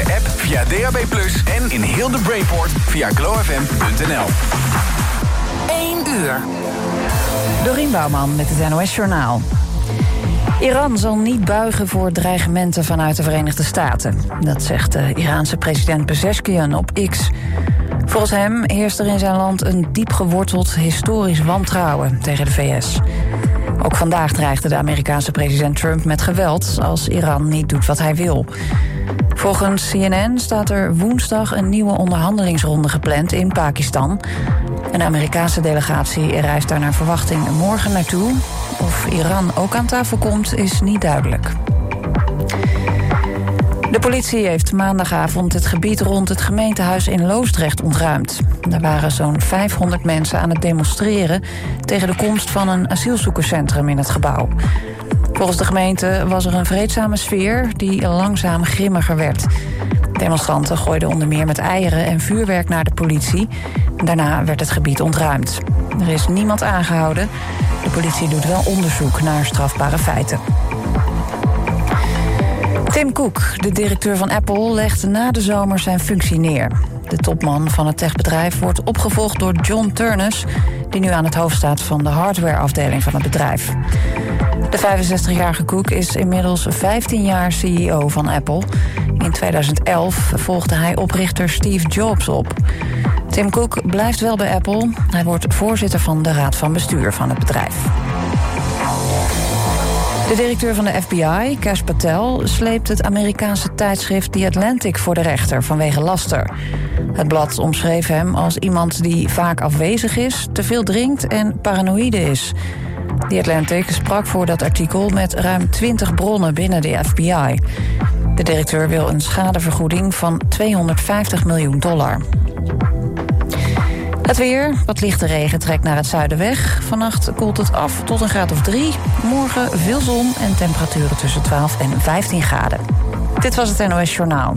app, via DAB+, en in heel de Brainport via glowfm.nl. 1 uur. Dorien Bouwman met het NOS Journaal. Iran zal niet buigen voor dreigementen vanuit de Verenigde Staten. Dat zegt de Iraanse president Pezeshkian op X. Volgens hem heerst er in zijn land een diep geworteld historisch wantrouwen tegen de VS. Ook vandaag dreigde de Amerikaanse president Trump met geweld als Iran niet doet wat hij wil. Volgens CNN staat er woensdag een nieuwe onderhandelingsronde gepland in Pakistan. Een Amerikaanse delegatie reist daar naar verwachting morgen naartoe. Of Iran ook aan tafel komt, is niet duidelijk. De politie heeft maandagavond het gebied rond het gemeentehuis in Loosdrecht ontruimd. Er waren zo'n 500 mensen aan het demonstreren tegen de komst van een asielzoekerscentrum in het gebouw. Volgens de gemeente was er een vreedzame sfeer die langzaam grimmiger werd. Demonstranten gooiden onder meer met eieren en vuurwerk naar de politie. Daarna werd het gebied ontruimd. Er is niemand aangehouden. De politie doet wel onderzoek naar strafbare feiten. Tim Cook, de directeur van Apple, legt na de zomer zijn functie neer. De topman van het techbedrijf wordt opgevolgd door John Turnus, die nu aan het hoofd staat van de hardwareafdeling van het bedrijf. De 65-jarige Cook is inmiddels 15 jaar CEO van Apple. In 2011 volgde hij oprichter Steve Jobs op. Tim Cook blijft wel bij Apple. Hij wordt voorzitter van de raad van bestuur van het bedrijf. De directeur van de FBI, Kash Patel, sleept het Amerikaanse tijdschrift The Atlantic voor de rechter vanwege laster. Het blad omschreef hem als iemand die vaak afwezig is, te veel drinkt en paranoïde is. The Atlantic sprak voor dat artikel met ruim 20 bronnen binnen de FBI. De directeur wil een schadevergoeding van $250 miljoen. Het weer, wat lichte regen trekt naar het zuiden weg. Vannacht koelt het af tot een graad of 3. Morgen veel zon en temperaturen tussen 12 en 15 graden. Dit was het NOS Journaal.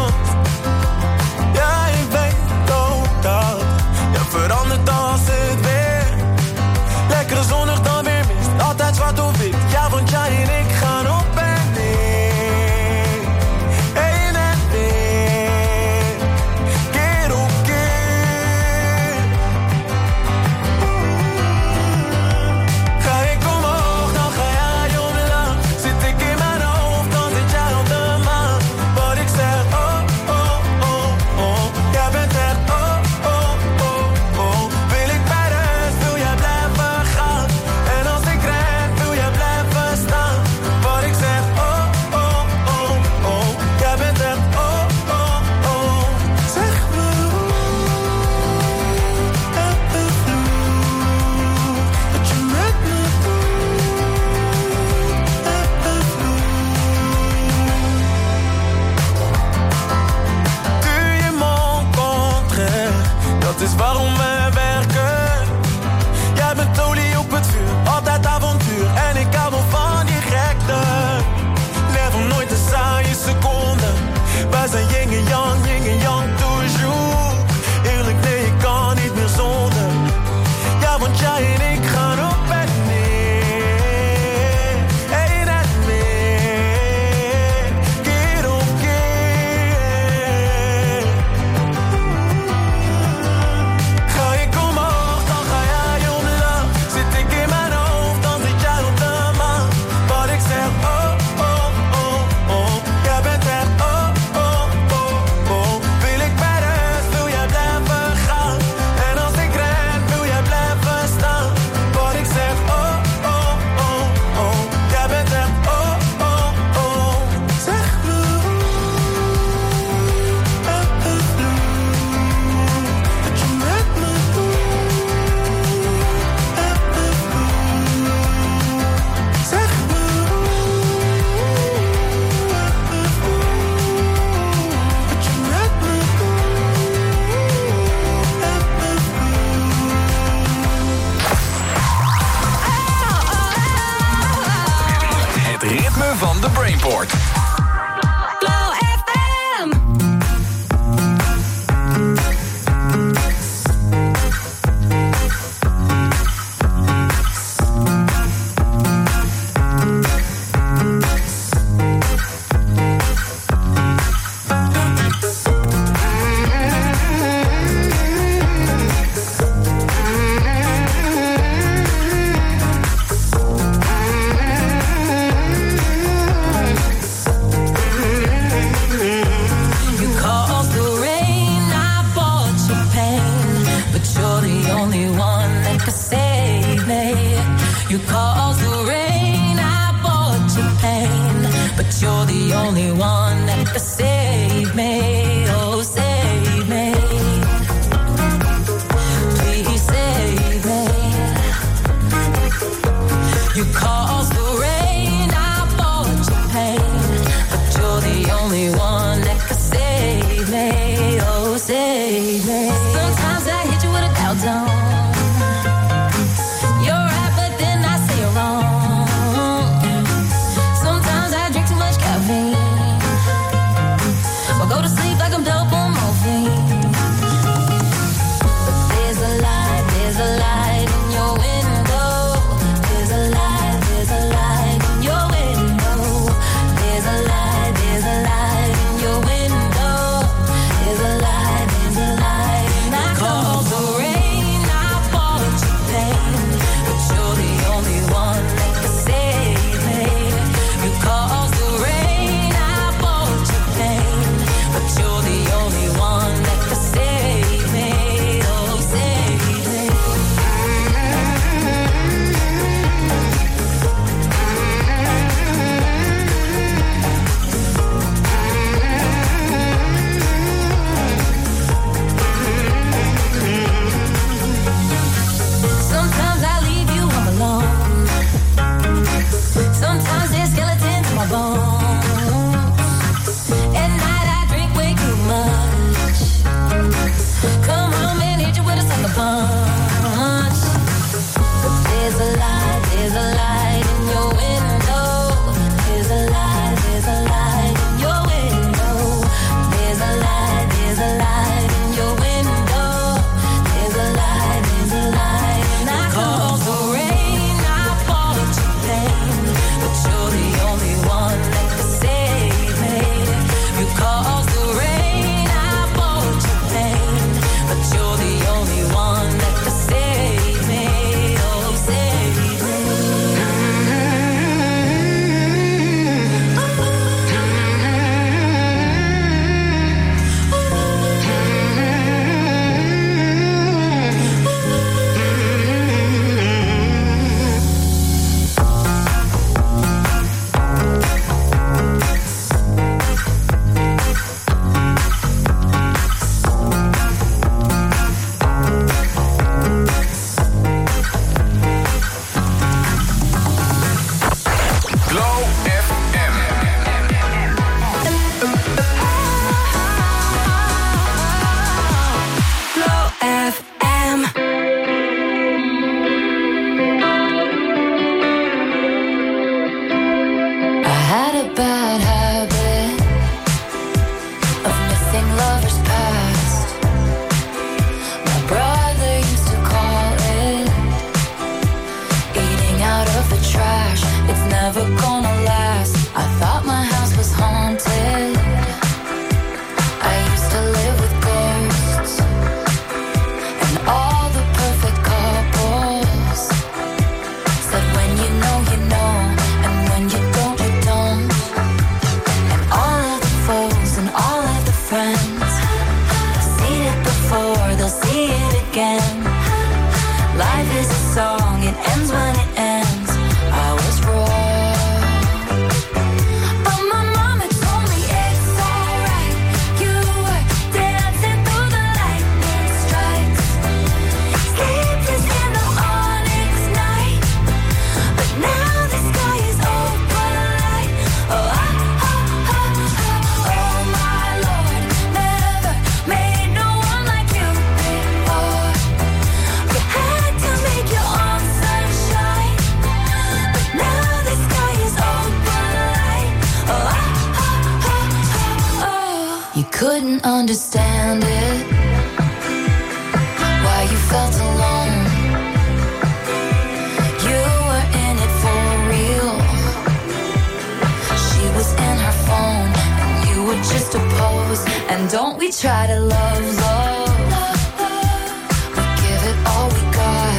Veranderd als het The Brainport. Glow FM. You caused the rain, I bought you pain, but you're the only one that can save me. Oh, save me. Please save me. You caused the rain, I bought you pain, but you're the only one that can save me. Oh, save me. Sometimes I hit you with a doubt zone. Make your understand it. Why you felt alone. You were in it for real. She was in her phone and you were just a pose. And don't we try to love, love. We give it all we got.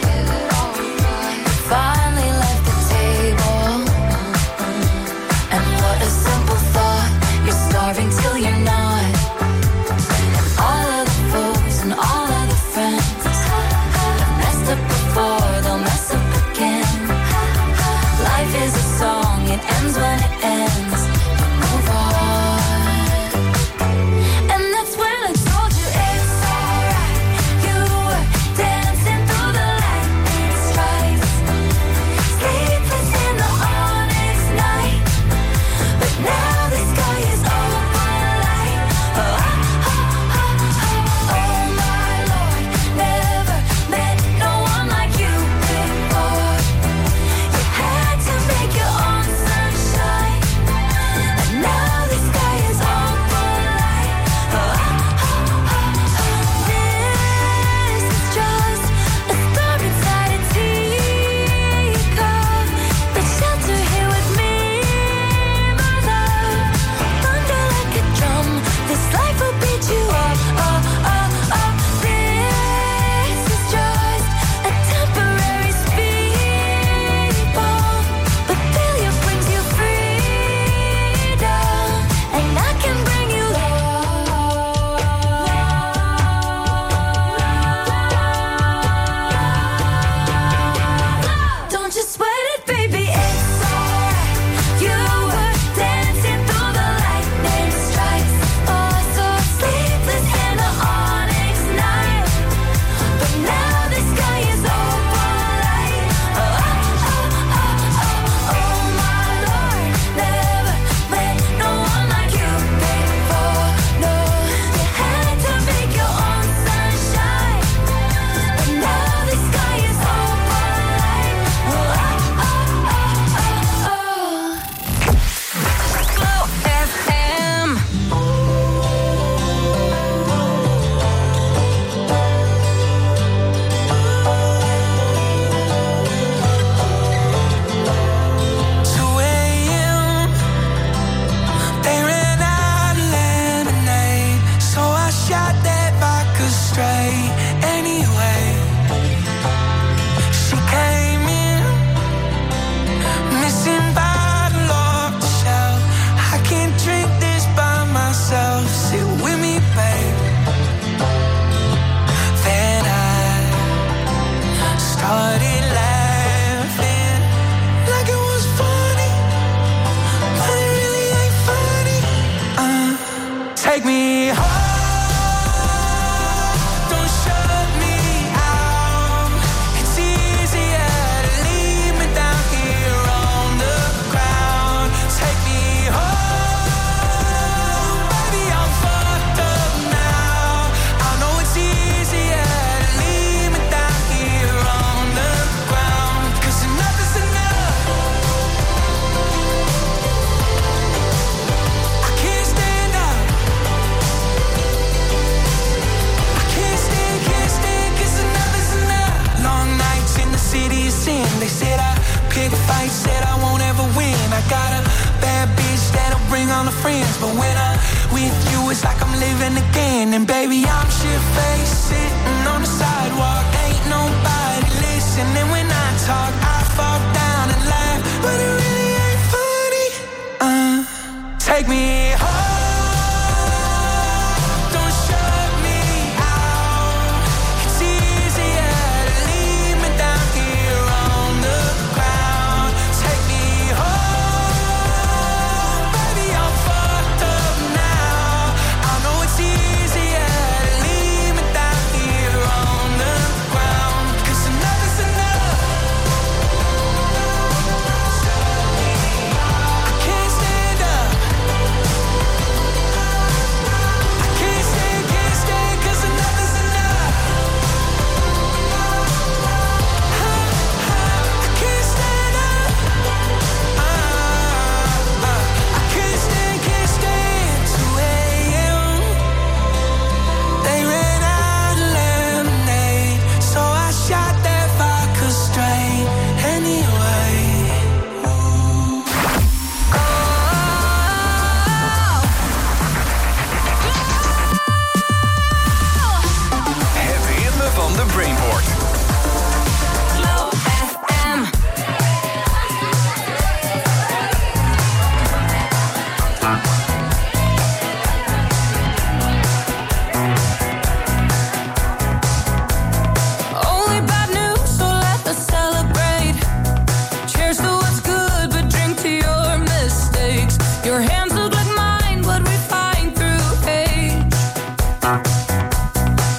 Finally left the table. And what a simple thought. You're starving till you're not. And all of the foes and all of the friends have messed up before, they'll mess up again. Life is a song, it ends when it ends. You move on. And that's when I told you it's alright. You were dancing through the lightning strikes, sleepless in the onyx night. But now the sky is open light. Oh, oh my Lord, never met no one like you before. You had to make your own sunshine, and now the sky is open light. Oh, this is just a storm inside a teacup. But shelter here with me, my love. Thunder like a drum, this life will beat you up. Oh, oh, oh. This is just a temporary speed bump, but failure brings you freedom, and I can bring you love. Don't you sweat it, baby, it's alright. You were dancing through the lightning strikes. Oh, so sleepless in the onyx night. But now the sky is open light. Oh, my Lord, never met no one like you before. No, you had to make your own sunshine, but now the sky is open light. Glow FM. They ran out of lemonade, so I shot that vodka straight. Anyway, she came in, missing bottle off the shelf. I can't drink this by myself. Sit with me, babe. Then I started laughing like it was funny, but it really ain't funny. Take me home, don't shut me out. It's easier to leave me down here on the ground. Take me home, baby, I'm fucked up now. I know it's easier to leave me down here on the ground, 'cause enough is enough. I can't stand up. I can't stand, 'cause enough is enough. Long nights in the city of sin. They said I pick fights, said I won't ever win. I got a bad bitch that'll bring all the friends, but when I'm with you, it's like I'm living again. And baby, I'm shit-faced, sitting on the sidewalk. Ain't nobody listening when I talk. I fall down and laugh, but it really ain't funny. Take me home, don't shut me out. It's easier to leave me down here on the ground. Take me home, baby, I'm fucked up now. I know it's easier to leave me down here on the ground, 'cause enough is enough. I can't stand up.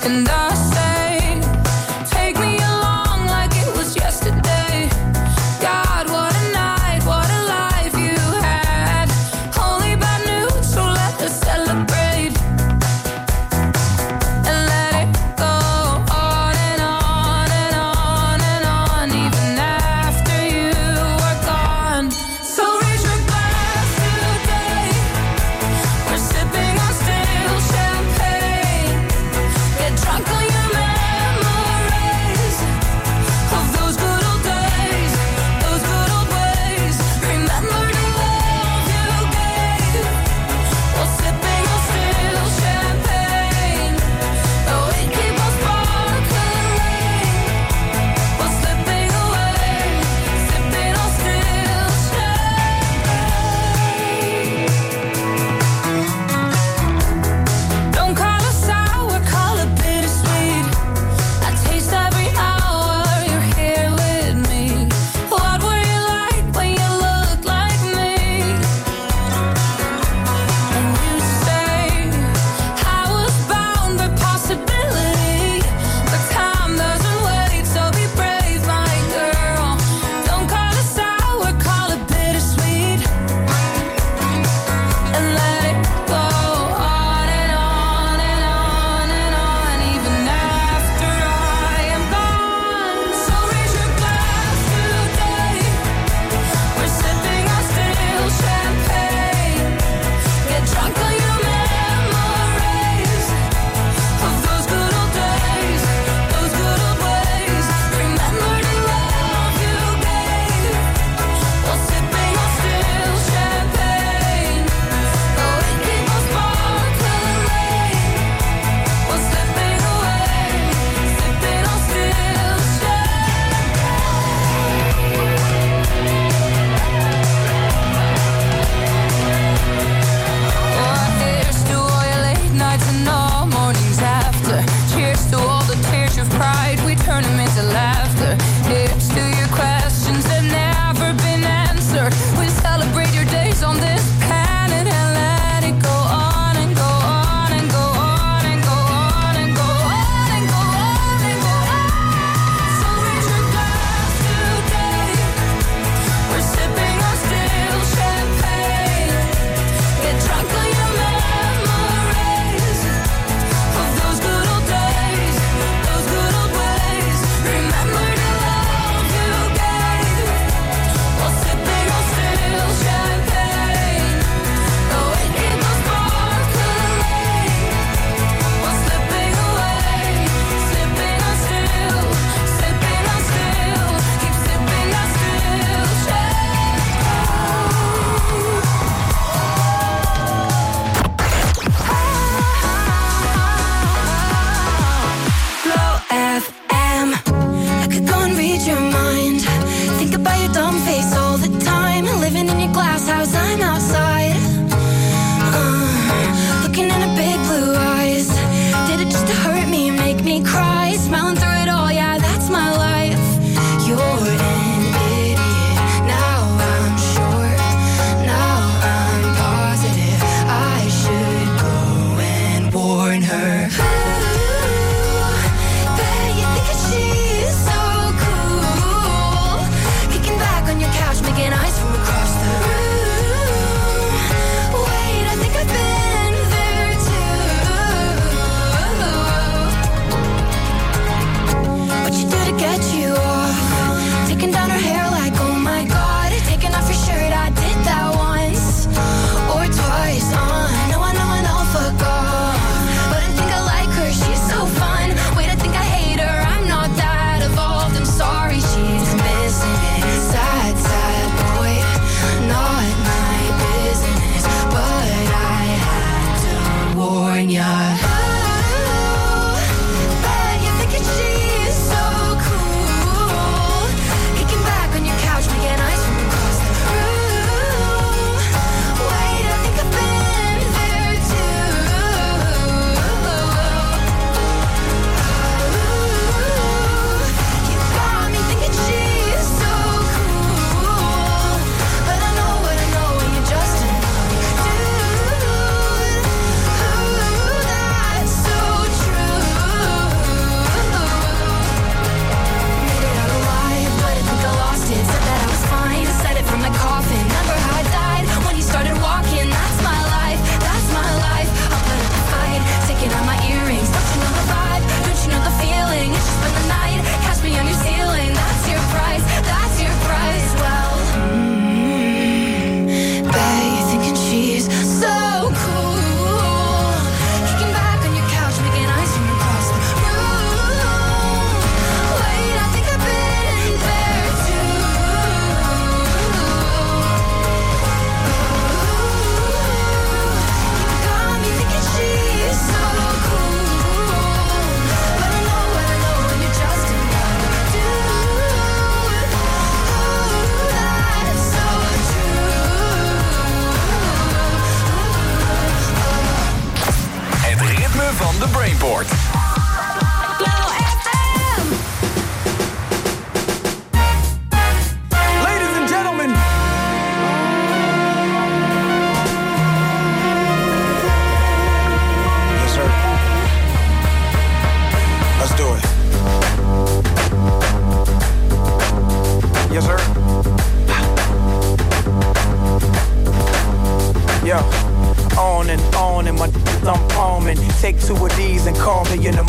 And I say, take me along like it was yesterday. God, what a night, what a life you had. Only bad news, so let us celebrate. And let it go on and on and on and on, even after you are gone. So raise your glass today. We're sipping on stale champagne. Get drunk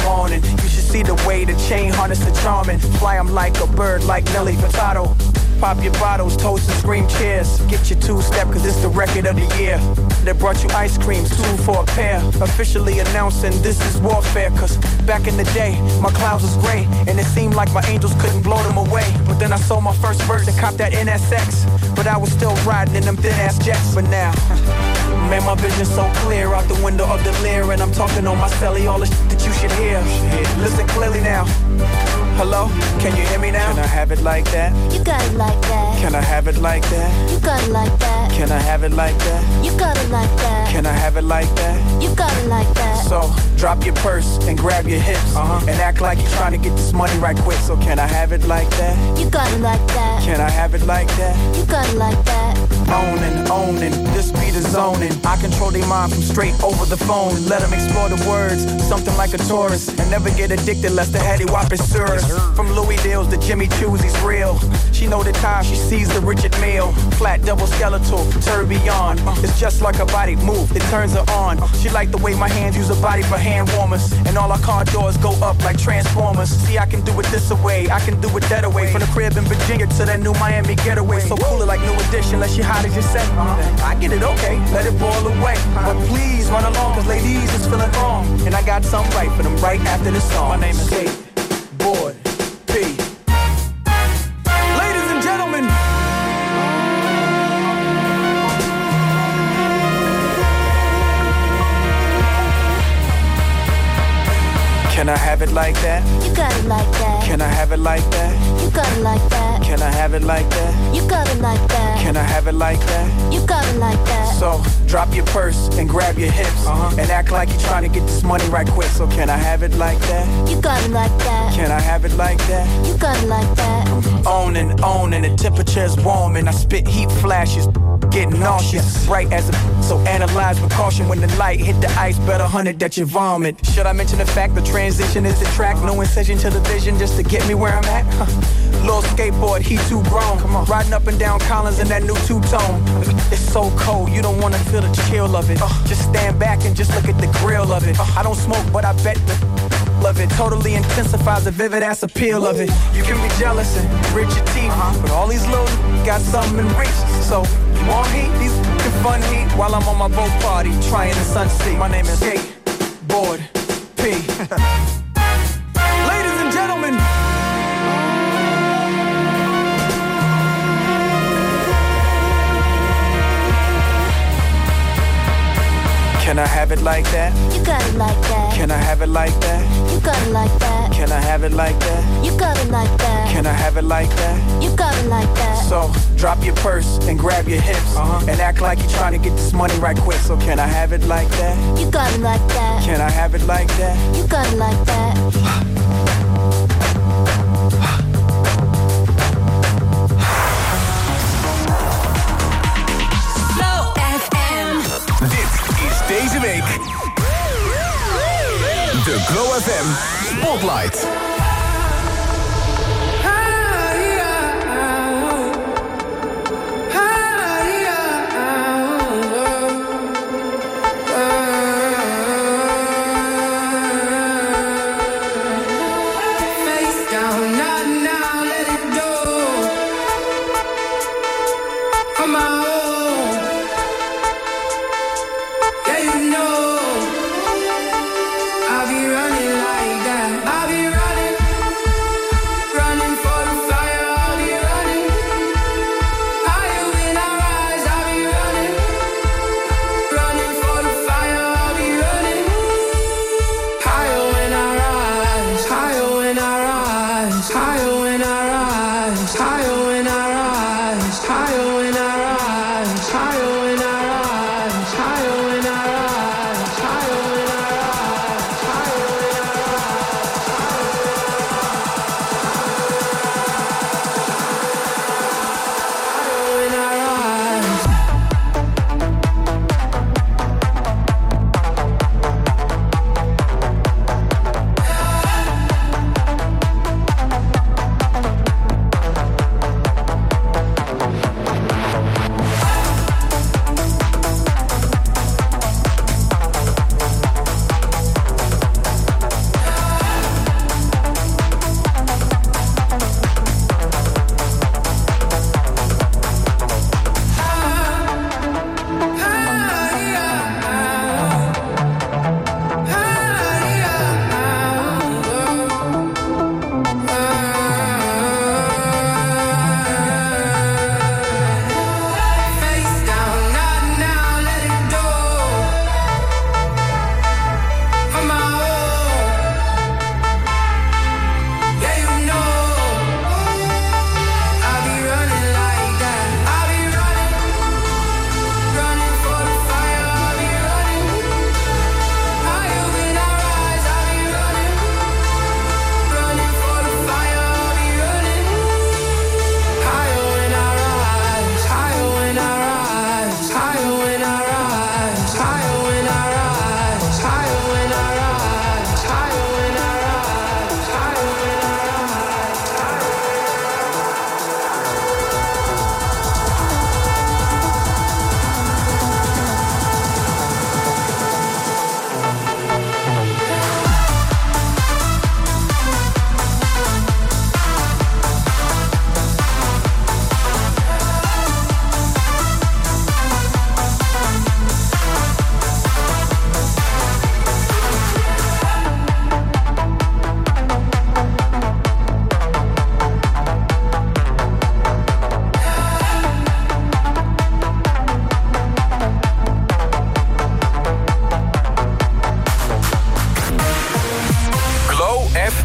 morning. You should see the way the chain harness the charming. Fly 'em like a bird, like Nelly Furtado. Pop your bottles, toast and scream cheers. Get your two-step, cause it's the record of the year. They brought you ice cream, 2 for a pair. Officially announcing this is warfare. Cause back in the day, my clouds was gray. And it seemed like my angels couldn't blow them away. But then I sold my first verse and copped that NSX. But I was still riding in them thin-ass jets. But now, man, my vision's so clear out the window of the Lear. And I'm talking on my celly, all the shit that you should hear. Listen clearly now. Hello, can you hear me now? Can I have it like that? You got it like that. Can I have it like that? You got it like that. Can I have it like that? You got it like that. Can I have it like that? You got it like that. So, drop your purse and grab your hips. And act like you're trying to get this money right quick. So can I have it like that? You got it like that. Can I have it like that? You got it like that. Owning, this beat is zoning. I control their mind from straight over the phone. Let them explore the words, something like a tourist. And never get addicted lest the heady whop is serious. From Louis Deals to Jimmy Choo's, he's real. She know the time she sees the Richard Mille. Flat double skeletal, tourbillon. It's just like a body move, it turns her on. She like the way my hands use her body for hand warmers. And all our car doors go up like Transformers. See, I can do it this away, I can do it that away. From the crib in Virginia to that new Miami getaway. So cool it like New Edition, unless she hot as you say. I get it, okay, let it boil away. But please run along, cause ladies is feeling wrong. And I got something right for them right after this song. My name is Kate Boyd P. Ladies and gentlemen, can I have it like that? You got it like that. Can I have it like that? You got it like that. Can I have it like that? You got it like that. Can I have it like that? You got it like that. So, drop your purse and grab your hips. And act like you're trying to get this money right quick. So can I have it like that? You got it like that. Can I have it like that? You got it like that. Owning, the temperature's warm and I spit heat flashes. Getting nauseous, bright as a so analyze with caution. When the light hit the ice, better 100 that you vomit. Should I mention the fact the transition is the track? No incision to the vision just to get me where I'm at. Little skateboard, he too grown. Come on, riding up and down Collins in that new two-tone. It's so cold, you don't wanna feel the chill of it. Just stand back and just look at the grill of it. I don't smoke, but I bet the love it. Totally intensifies the vivid ass appeal of it. You can be jealous and grit your teeth, but all these little got something in reach. So you want heat? These fun heat while I'm on my boat party trying the sunset. My name is Kate Boyd P. Ladies and gentlemen, can I have it like that? You got it like that. Can I have it like that? You got it like that. Can I have it like that? You got it like that. Can I have it like that? You got it like that. So, drop your purse and grab your hips. And act like you're trying to get this money right quick. So can I have it like that? You got it like that. Can I have it like that? You got it like that. Deze week de Glow FM Spotlight. I'll be running like that. I'll be running.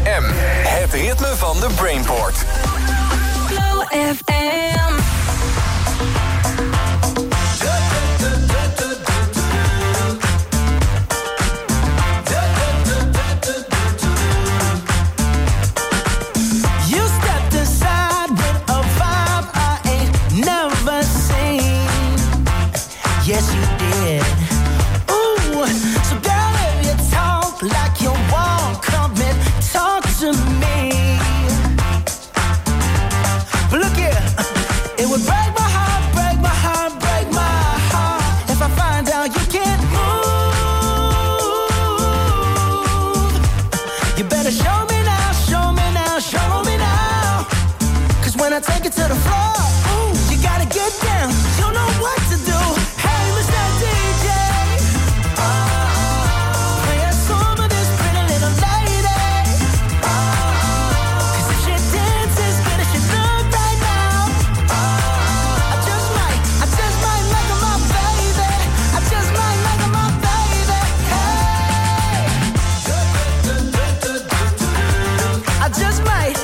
FM. Het ritme van de Brainport. Glow FM. You stepped aside with a vibe I ain't never seen. Yes, you did. Ooh, so girl, if you talk like you won't, come and talk to me. But look here, it would break my heart, break my heart, break my heart if I find out you can't move. You better show me now, show me now, show me now. 'Cause when I take it to the floor, ooh, you gotta get down. You know what to do. Hey, Mr. DJ, play a song of this pretty little lady. 'Cause if she dances good as she look right now, I just might make her my baby. I just might make her my baby. Hey, I just might.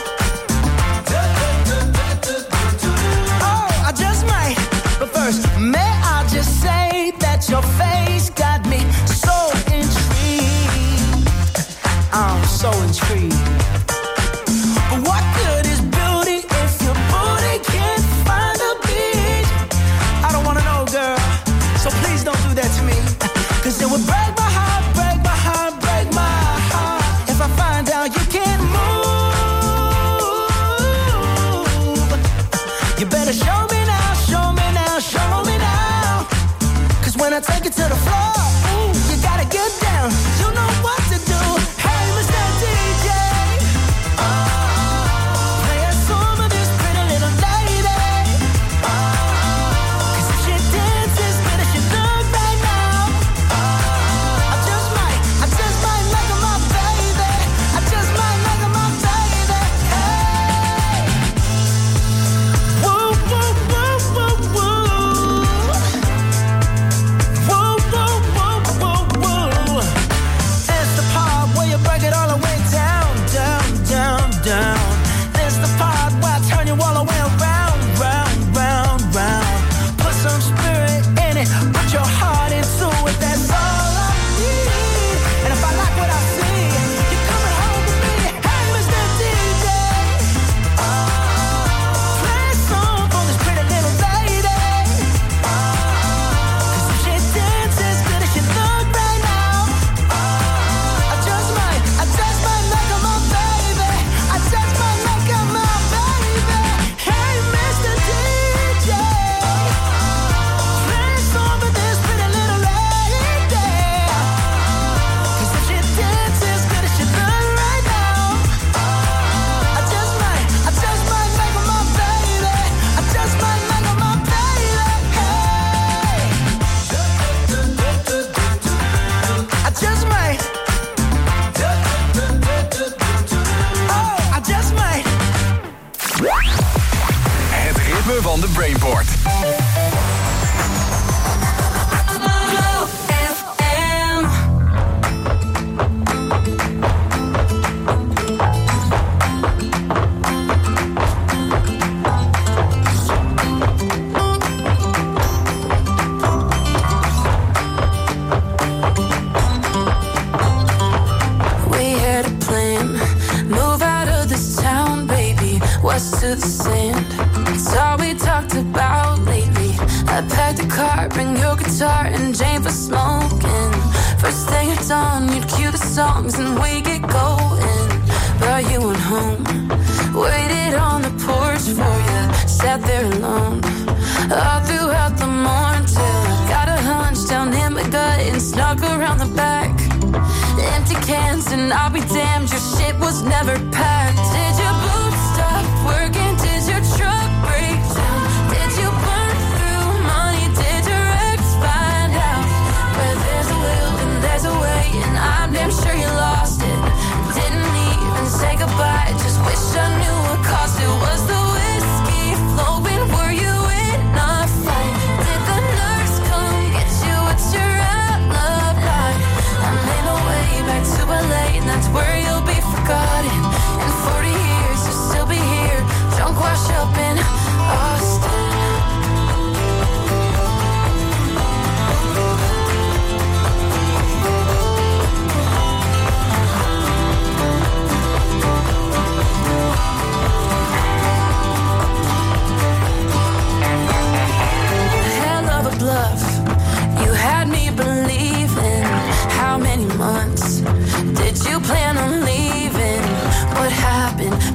Oh, I just might. But first, may I just say that your face got me so intrigued. I'm so intrigued. But what good is beauty if your booty can't find a beach? I don't wanna know, girl. So please don't do that to me. 'Cause it would break my heart, break my heart, break my heart if I find out you can't move. You better show me now, show me now, show me now. 'Cause when I take it to the floor, ooh, you gotta get down. You know what to do. Hey, Mr. DJ, play a song of this pretty little lady. 'Cause if she dances good as she look right now, I just might make her my baby. I just might make her my baby. Hey, woo, woo, woo, woo, woo. Woo, woo, woo, woo, woo. It's the part where you break it all the way down, down, down, down. It's the part where I turn you all the way around, round, round, round. Put some spirit in it, put your heart into it. That's all I need. And if I like what I see, you're coming home with me. Hey, Mr. DJ, play a song for this pretty little lady. 'Cause if she dances good as she look right now, I just might make her my baby. I just might make her my baby. Hey, Mr. DJ, play a song for this pretty little lady. 'Cause if she dances good as she look right now, I just might make her my baby. I just might make her my baby. Hey, I just might. Oh, I just might. Het ritme van de Brainport. Glow FM. We had a plan, move out of this town, baby, west to the sand. It's all we talked about lately. I packed a car, bring your guitar and Jane for smoking. First thing it's on, you'd cue the songs and we get going. But you went home, waited on the porch for you, sat there alone. All throughout the morning till I got a hunch down in my gut and snuck around the back. Empty cans and I'll be damned, your shit was never packed. Did your boots stop working? Did your truck break down? Did you burn through money? Did your ex find out? Where there's a will and there's a way, and I'm damn sure you lost it. Didn't even say goodbye, just wish I knew what cost it. Was the whiskey flowing? Were you in a fight? Did the nurse come get you? What's your alibi? I made my way back to LA, and that's where you'll be forgotten.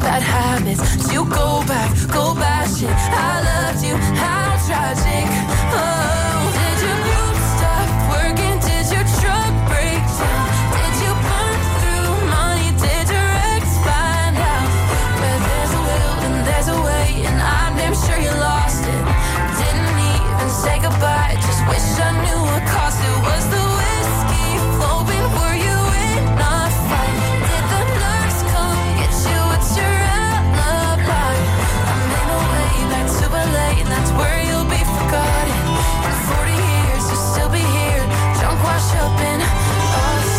bad habits. So you go back shit. I loved you, how tragic. Oh, did your group stop working? Did your truck break down? Did you burn through money? Did your ex find out? Where there's a will and there's a way, and I'm damn sure you lost it. Didn't even say goodbye, just wish I knew what cost it. Was the whiskey flowing? Were you in a fight? Did the nurse come get you? What's your alibi? I made my way back to LA, and that's where you'll be forgotten. In 40 years, you'll still be here, drunk, wash up and lost.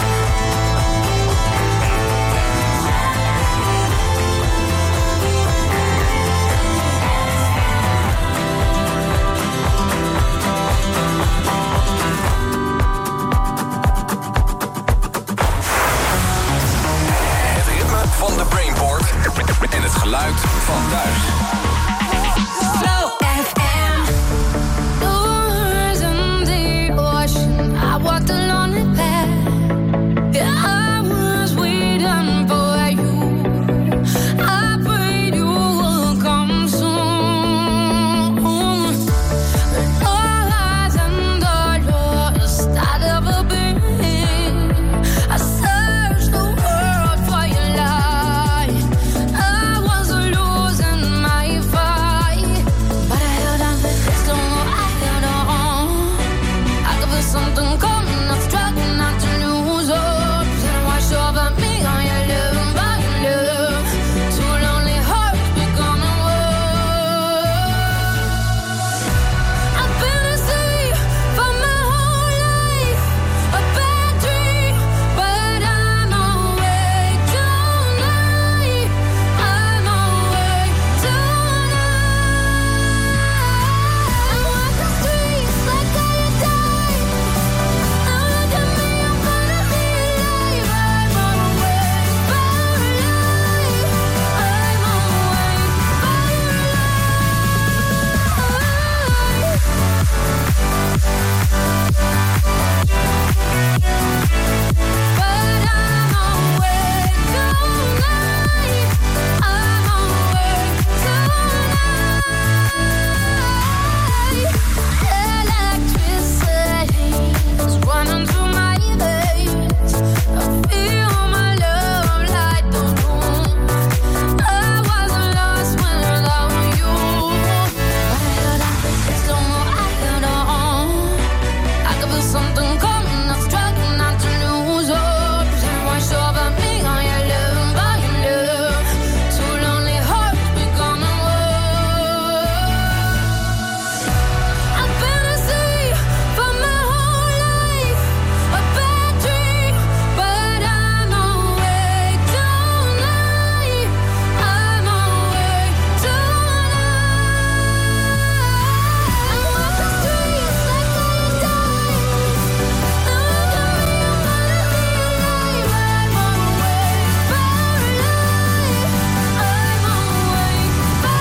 Het ritme van de Brainport en het geluid van thuis. Flow FM. Doors in the ocean. I walked a lonely path. Yeah, I was waiting for you. I prayed you would come soon. When all eyes and all lost, I'd ever been. I searched the world for your light. I was losing my fight, but I held on for this long. I held on. I could feel something coming. I'm struggling not to lose hope. Then wash over me on your love, by your love. Two lonely hearts becoming one. I've been a sea for my whole life, a bad dream, but I'm awake tonight. I'm awake tonight. I walk the streets like I had died. Now look at me, I'm gonna be alive. I'm awake for life. I'm awake for but I'm awake tonight. I'm awake tonight. Electricity is running through my veins. I feel my love light the room. I wasn't lost without you, but I held on for this long. I held on. I could feel something coming. I'm struggling not to lose hope. Then wash over me on your love, by your love. Two lonely hearts becoming one. I've been a sea for my whole life, a bad dream, but I'm awake tonight. I'm awake tonight. I walk the streets like I had died. Now look at me, I'm gonna be alive. I'm awake for life. I'm awake for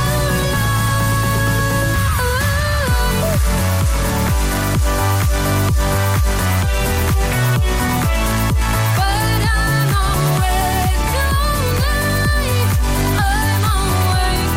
life. But I'm awake tonight. I'm awake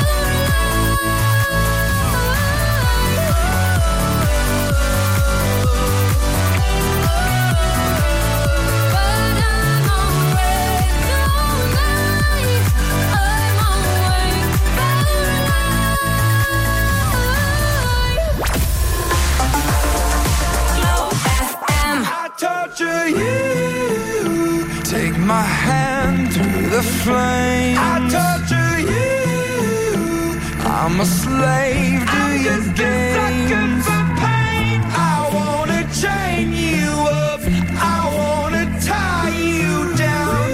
I torture you. Take my hand through the flame. I torture you. I'm a slave to your games. Pain. I wanna chain you up. I wanna tie you down.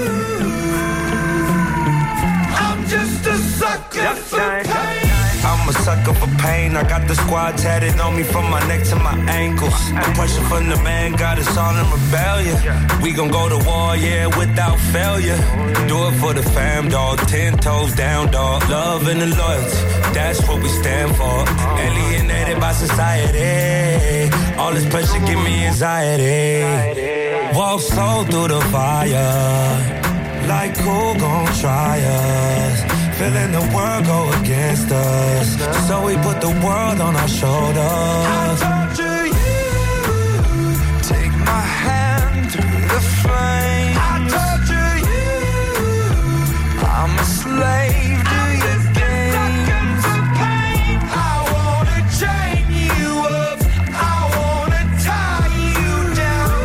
I'm just a sucker for pain. I'm a sucker for pain. I got the squad tatted on me from my neck to my ankles. The pressure from the man got us all in rebellion. We gon' go to war, yeah, without failure. Do it for the fam, dog. 10 toes down, dog. Love and the loyalty, that's what we stand for. Alienated by society. All this pressure give me anxiety. Walk slow through the fire. Like who gon' try us? Feeling the world go against us. So we put the world on our shoulders. I torture you. Take my hand through the flame. I torture you. I'm a slave to your games. I wanna chain you up. I wanna tie you down.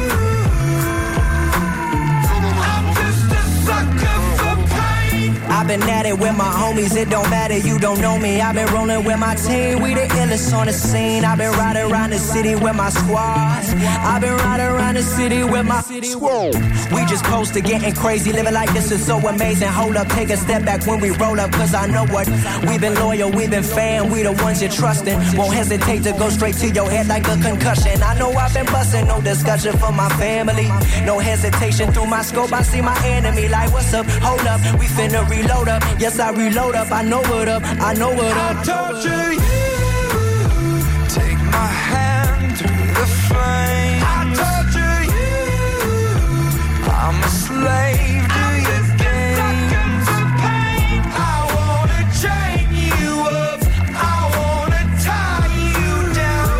I'm just a sucker for pain. I've been at it with my homies, it don't matter, you don't know me. I've been rolling with my team, we the illest on the scene. I've been riding around the city with my squad. I've been riding around the city with my squad. We just close to getting crazy, living like this is so amazing. Hold up, take a step back when we roll up, cause I know what. We've been loyal, we've been fan, we the ones you're trusting. Won't hesitate to go straight to your head like a concussion. I know I've been busting, no discussion for my family. No hesitation through my scope, I see my enemy like, what's up, hold up, we finna reload up. Yes, I reload up, I know what up, I know what up. I torture you. Take my hand through the flame. I torture you. I'm a slave to your games. I wanna chain you up. I wanna tie you down.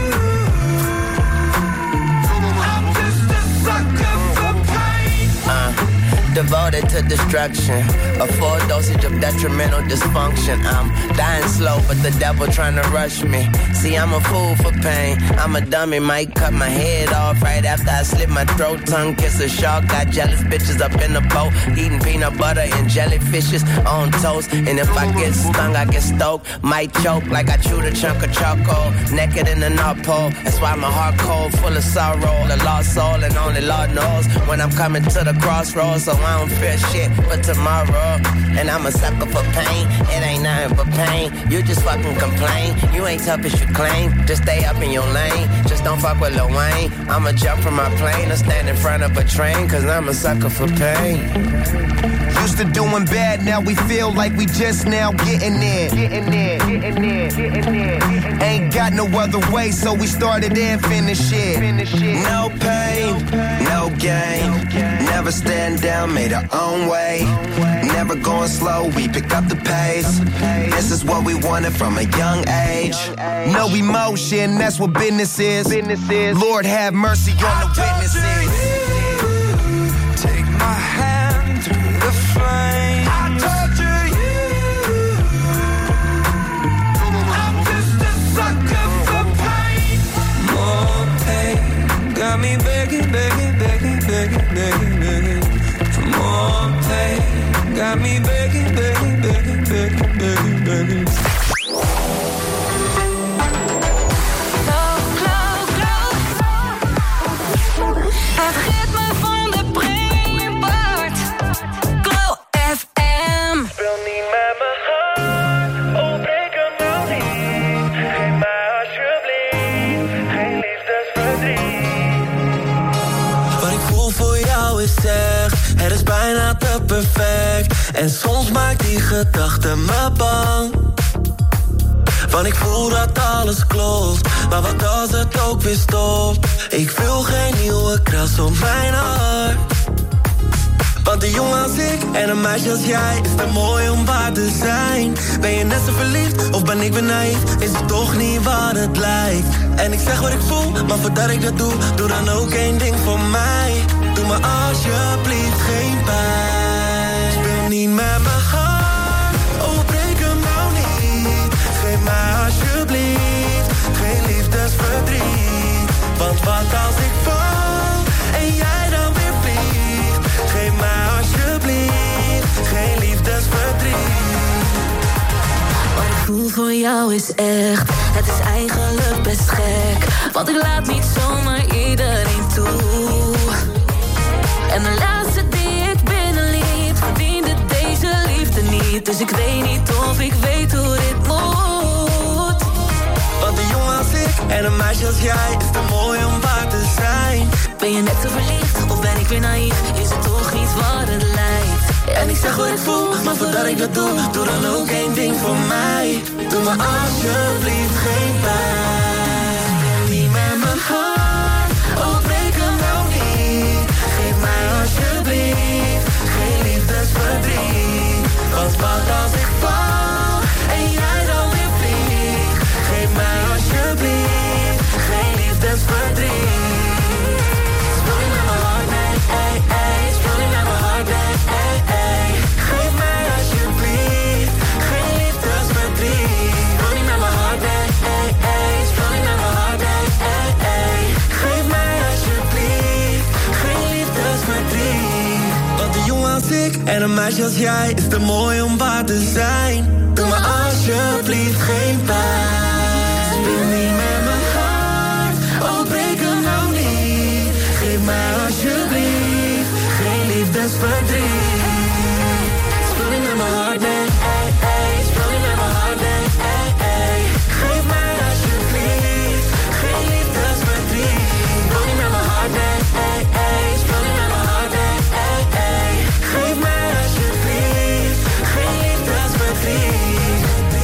I'm just a sucker for pain. Devoted to destruction, a full dosage of detrimental dysfunction. I'm dying slow, but the devil trying to rush me. See, I'm a fool for pain. I'm a dummy, might cut my head off right after I slit my throat. Tongue kiss a shark, got jealous bitches up in the boat, eating peanut butter and jellyfishes on toast. And if I get stung, I get stoked, might choke like I chewed a chunk of charcoal. Naked in the North Pole, that's why my heart cold, full of sorrow. A lost soul, and only Lord knows when I'm coming to the crossroads. So I don't fear shit for tomorrow. And I'm a sucker for pain. It ain't nothing but pain. You just fucking complain. You ain't tough as you claim. Just stay up in your lane. Just don't fuck with Lil Wayne. I'ma jump from my plane or stand in front of a train, cause I'm a sucker for pain. Used to doing bad, now we feel like we just now getting there. Ain't got no other way, so we started and finished it. No pain, no gain. Never stand down, made our own way. Never going slow, we pick up the pace. This is what we wanted from a young age. No emotion, that's what business is. Lord have mercy on the witnesses. Take my hand through the flame. I torture you. I'm just a sucker for pain. More pain, got me begging, begging, begging, begging, begging, begging. For more pain, got me begging, begging, begging, begging, begging, begging. Het ritme van de Brainport. Glow FM. Speel niet met mijn hart, oh breek hem nou niet. Geef mij alsjeblieft geen liefdesverdriet. Wat ik voel voor jou is echt, het is bijna te perfect. En soms maakt die gedachte me bang. Want ik voel dat alles klopt, maar wat als het ook weer stopt? Ik wil geen nieuwe kras op mijn hart. Want een jongen als ik en een meisje als jij is te mooi om waar te zijn. Ben je net zo verliefd of ben ik weer naïef? Is het toch niet wat het lijkt? En ik zeg wat ik voel, maar voordat ik dat doe, doe dan ook één ding voor mij. Doe me alsjeblieft geen pijn. Speel niet met mijn hart, oh breek hem nou niet. Geef mij alsjeblieft geen liefdesverdriet. Want wat als ik val en jij dan weer vliegt? Geef mij alsjeblieft geen liefdesverdriet. Wat ik voel voor jou is echt, het is eigenlijk best gek. Want ik laat niet zomaar iedereen toe. En de laatste die ik binnenliet, verdiende deze liefde niet. Dus ik weet niet of ik weet hoe dit moet. Want een jongen als ik en een meisje als jij is te mooi om waar te zijn. Ben je net zo verliefd of ben ik weer naïef? Is het toch niet wat het lijkt? En ik zeg wat ik voel, maar voordat ik dat doe, doe dan ook één ding voor mij. Doe me alsjeblieft geen pijn. Speel niet met mijn hart, oh breek hem nou niet. Geef mij alsjeblieft ik. En een meisje als jij is te mooi om waar te zijn. Doe me alsjeblieft geen pijn. Speel niet met mijn hart, oh breek hem nou niet. Geef mij alsjeblieft geen liefdesverdriet. Speel niet met mijn hart, nee, ey, ey. Speel niet met mijn hart, nee, ey, ey. Geef mij alsjeblieft geen liefdesverdriet. Speel niet met mijn hart, nee, ey, ey. Speel niet met mijn hart, nee, ey, ey. Geef mij alsjeblieft geen liefdesverdriet.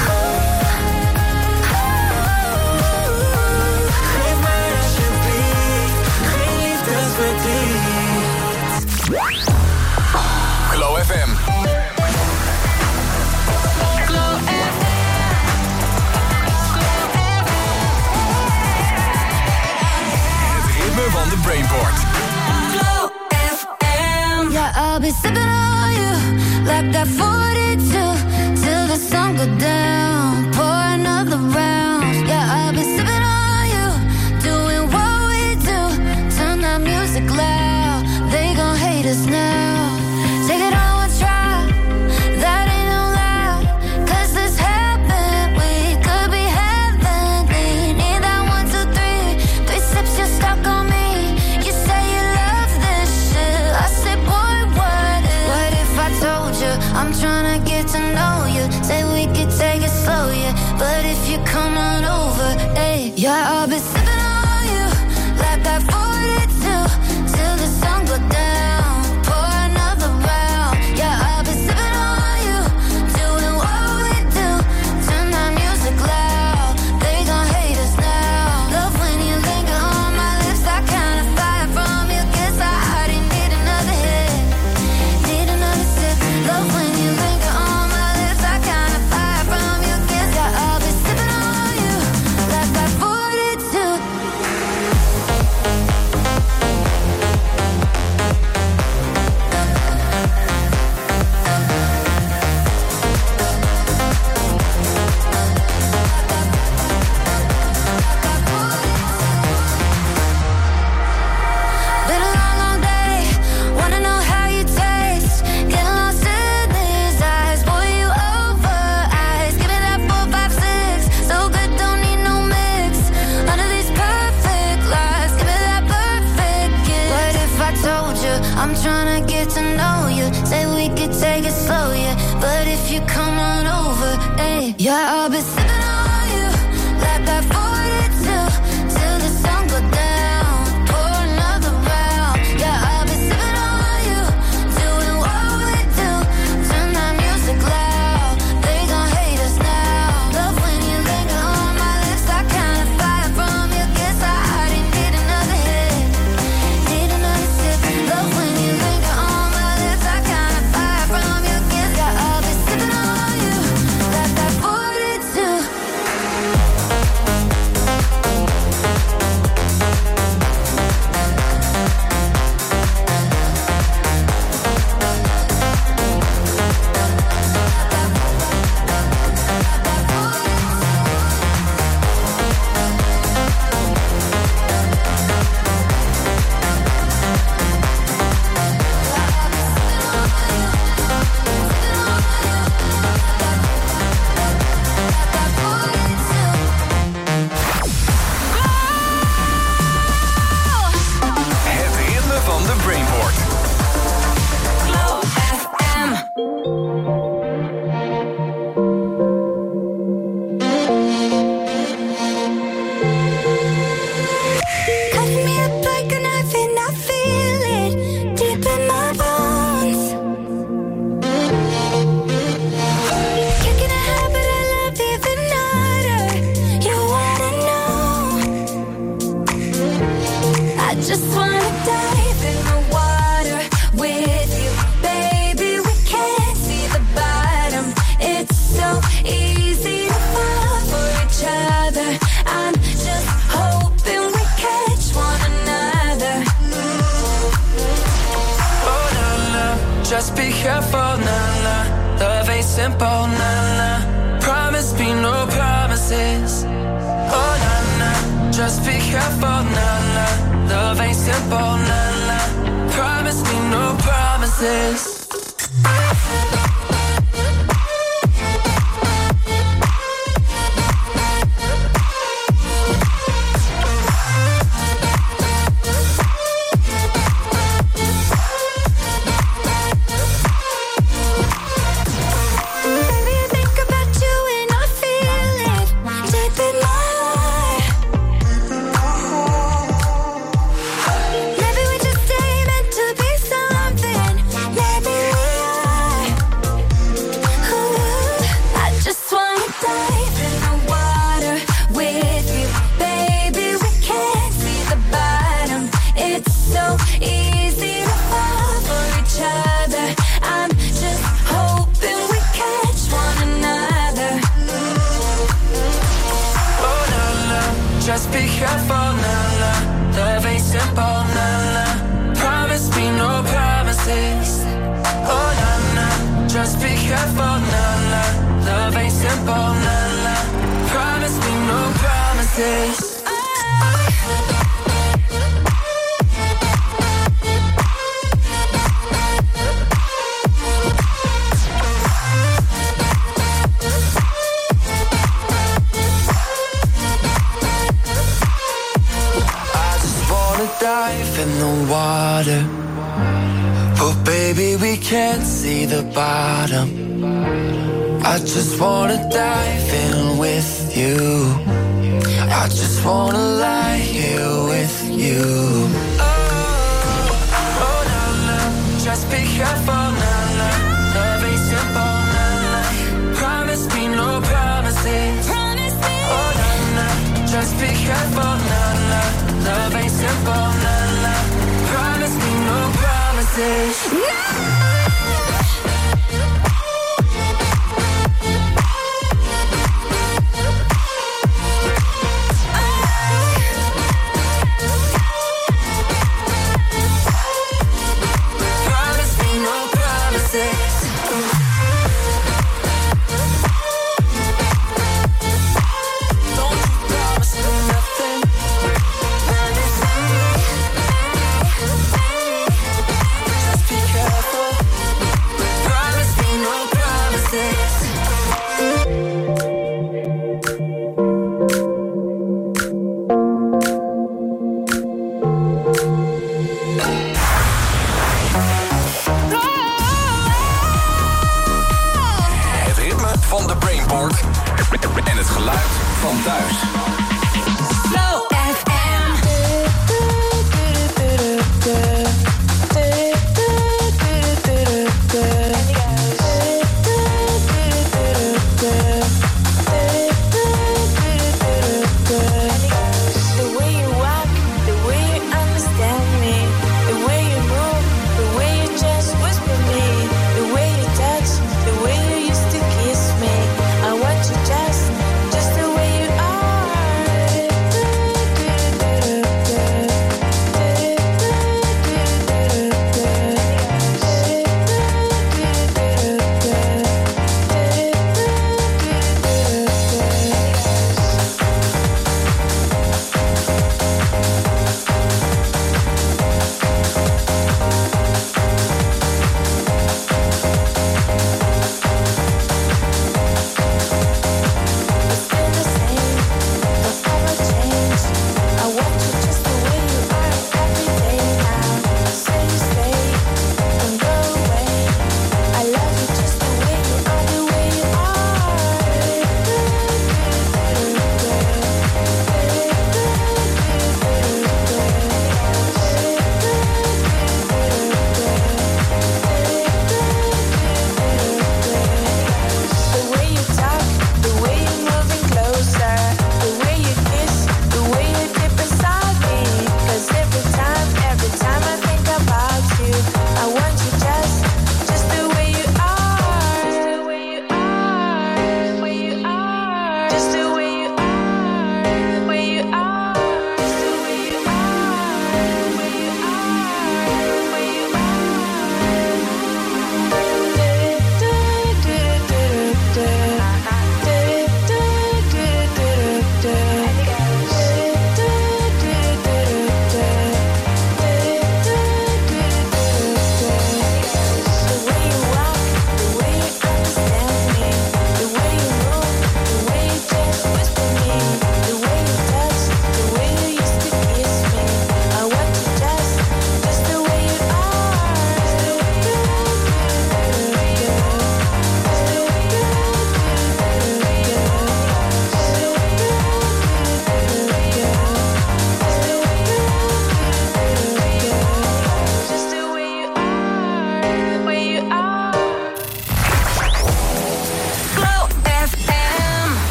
Geef mij alsjeblieft geen liefdesverdriet. Glow FM. Van de Brainport. Glow FM. Yeah, I'll be sipping on you like that 42 till the sun go down. Pour another round. Yeah, I'll be sipping on you, doing what we do. Turn that music loud. They gon' hate us now. Take it on one try. That ain't no lie. 'Cause this happened. We could be heavenly. Need that 1, 2, 3. 3 sips, you're stuck on me. You say you love this shit. I say, boy, what if I told you I'm tryna get to know you? Say we could take it slow, yeah. But if you come on over, hey, yeah, I'll be sipping on you like that 42 till the sun go down. Pour another round. Yeah, I'll be sipping on you, doing what we do. Turn that music loud. They gon' hate us now. Love when you linger on my lips. That kind of fire from you. Guess I already need another hit. Need another sip. Love when you linger on my lips. That kind of fire from you. Guess I'll be sipping on you like that 42. Been a long, long day. Wanna know how you taste. Getting lost in these eyes. Boy, you over eyes. Give me that 4, 5, 6. So good, don't need no mix. Under these perfect lies. Give me that perfect kiss. What if I told you I'm tryna get to know you? Say we could take it slow, yeah. But if you come on over, hey, yeah, I'll be sipping on you like that 42 till the sun go down. Pour another round. Yeah, I'll be sipping on you, doing what we do. Turn that music loud. They gon' hate us now. Love when you linger on my lips. That kind of fire from you. Guess I already need another hit. Need another sip. Love when you linger on my lips. That kind of fire from you. Guess I'll be sipping on you like that 42. Het ritme van de Brainport. Glow FM. Cut me up like a knife and I feel it deep in my bones. Kicking a habit I love even harder. You wanna know? I just wanna dive in the water with you, baby. We can't see the bottom. It's so easy to fall for each other. I'm just hoping we catch one another. Oh, na, na. Just be careful, na, na. Love ain't simple, na, na. Promise me no promises. Oh, na, na. Just be careful, na, na. Love ain't simple, na, na. Promise me no promises. Just be careful, nah, nah. Love ain't simple, nah, nah. Promise me no promises. Oh, nah, nah. Just be careful, nah, nah. Love ain't simple, nah, nah. Promise me no promises. Dive in the water, but baby we can't see the bottom. I just wanna dive in with you. I just wanna lie here with you. Oh, nah, nah. Just be careful, nah, nah. Love ain't simple, nah, nah. Promise me no promises. Oh, nah, nah. Just be careful, nah, nah. Love ain't simple, nah, nah. Promise me no promises. No! En het geluid van thuis. Flow FM. The way you walk, the way you understand me, the way you move, the way you just whisper me, the way you touch, the way you used to kiss me. I want you just the way you are.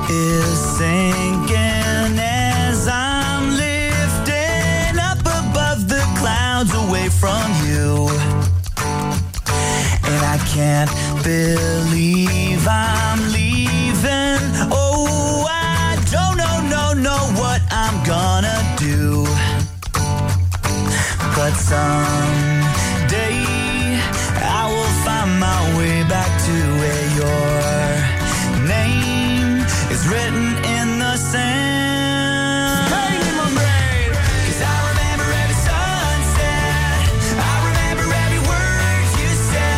is sinking as I'm lifting up above the clouds away from you. And I can't believe I'm leaving. Oh, I don't know what I'm gonna do. But some